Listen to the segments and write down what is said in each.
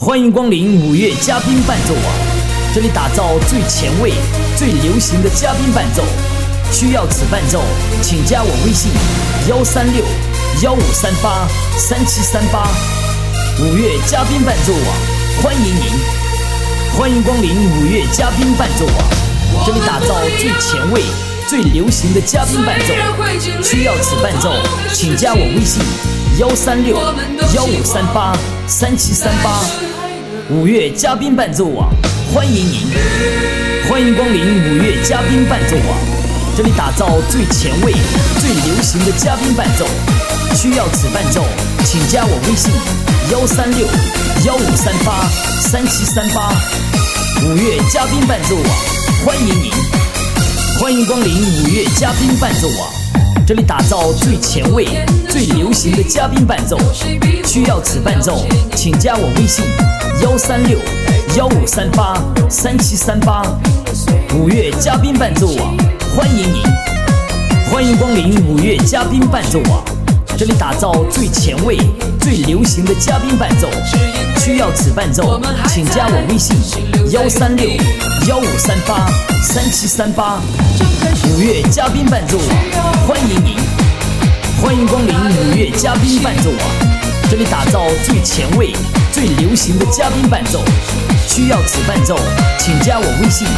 欢迎光临5月嘉宾伴奏网，这里打造最前卫、最流行的嘉宾伴奏。需要此伴奏，请加我微信136-1538-3738。5月嘉宾伴奏网，欢迎您！欢迎光临5月嘉宾伴奏网，这里打造最前卫、最流行的嘉宾伴奏。需要此伴奏，请加我微信136-1538-3738。5月嘉宾伴奏网，欢迎您！欢迎光临5月嘉宾伴奏网，这里打造最前卫、最流行的嘉宾伴奏。需要此伴奏，请加我微信136-1538-3738。5月嘉宾伴奏网，欢迎您！欢迎光临5月嘉宾伴奏网，这里打造最前卫、最流行的嘉宾伴奏。需要此伴奏，请加我微信136-1538-3738。5月嘉宾伴奏网，欢迎您！欢迎光临5月嘉宾伴奏网，这里打造最前卫、最流行的嘉宾伴奏。需要此伴奏，请加我微信136-1538-3738。5月嘉宾伴奏网，欢迎您！欢迎光临5月嘉宾伴奏网，这里打造最前卫、最流行的嘉宾伴奏。需要此伴奏，请加我微信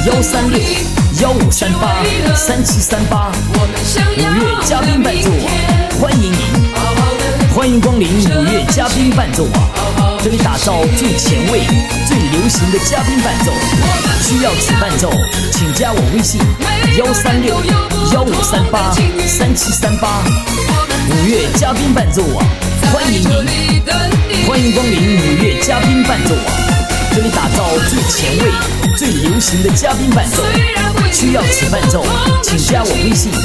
136-1538-3738。5月嘉宾伴奏网，欢迎您！欢迎光临5月嘉宾伴奏网，这里打造最前卫、最流行的嘉宾伴奏。需要此伴奏，请加我微信136-1538-3738。5月嘉宾伴奏网，欢迎您！欢迎光临5月嘉宾伴奏网，这里打造最前卫、最流行的嘉宾伴奏。需要此伴奏，请加我微信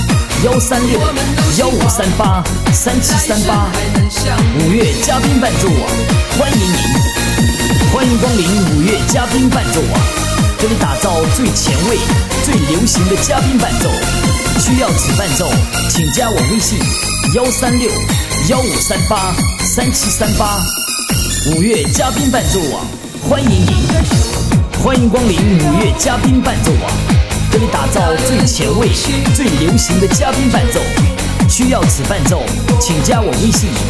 136-1538-3738。5月嘉宾伴奏网，欢迎您！欢迎光临5月嘉宾伴奏网，这里打造最前卫、最流行的嘉宾伴奏。需要此伴奏，请加我微信136-1538-3738。5月嘉宾伴奏网，欢迎您！欢迎光临5月嘉宾伴奏网，这里打造最前卫、最流行的嘉宾伴奏。需要此伴奏，请加我微信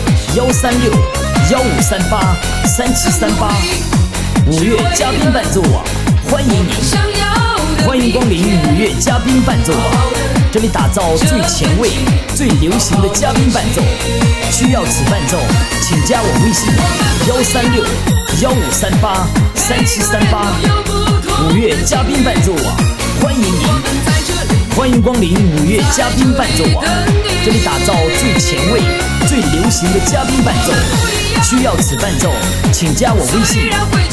136-1538-3738。5月嘉宾伴奏网，欢迎您！欢迎光临5月嘉宾伴奏网，这里打造最前卫、最流行的嘉宾伴奏。需要此伴奏，请加我微信136-1538-3738。5月嘉宾伴奏网，欢迎您！欢迎光临5月嘉宾伴奏网，这里打造最前卫、最流行的嘉宾伴奏。需要此伴奏，请加我微信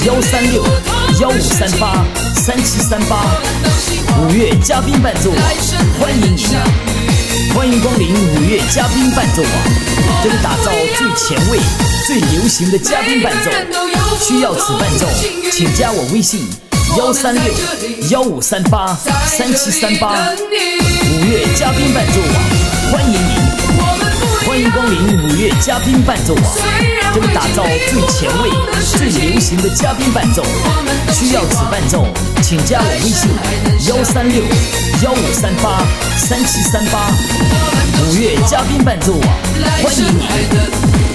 136-1538-3738。5月嘉宾伴奏网，欢迎您！欢迎光临5月嘉宾伴奏网，这里打造最前卫、最流行的嘉宾伴奏。需要此伴奏，请加我微信136-1538-3738。5月嘉宾伴奏网，欢迎您！欢迎光临5月嘉宾伴奏网，这里打造最前卫、最流行的嘉宾伴奏。需要此伴奏，请加我微信136-1538-3738。5月嘉宾伴奏网，欢迎您！